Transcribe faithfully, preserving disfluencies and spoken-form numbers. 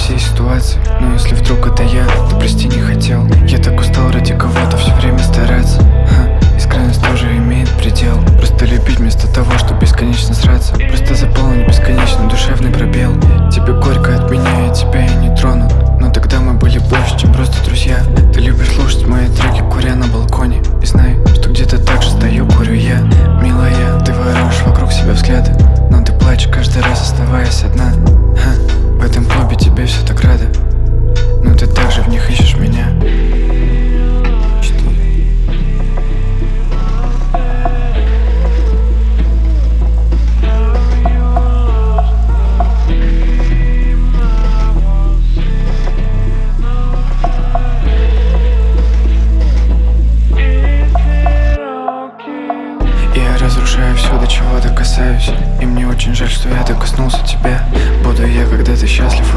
всей ситуации. Но если вдруг это я, то прости, не хотел. Я так устал ради кого-то все время стараться. Ха, искренность тоже имеет предел. Просто любить вместо того, чтобы бесконечно сраться. Просто заполнить бесконечно душевный пробел. Тебе горько от меня, и тебя я не трону. Но тогда мы были больше, чем просто друзья. Ты любишь слушать мои треки, куря на балконе. И знай, что где-то так же стою, курю я. Милая, ты воруешь вокруг себя взгляды, но ты плачешь каждый раз, оставаясь одна. Ха, в этом клубе тебе все так рады, но ты также в них ищешь меня. Разрушаю все, до чего докасаюсь. И мне очень жаль, что я докоснулся тебя. Буду я когда-то счастлив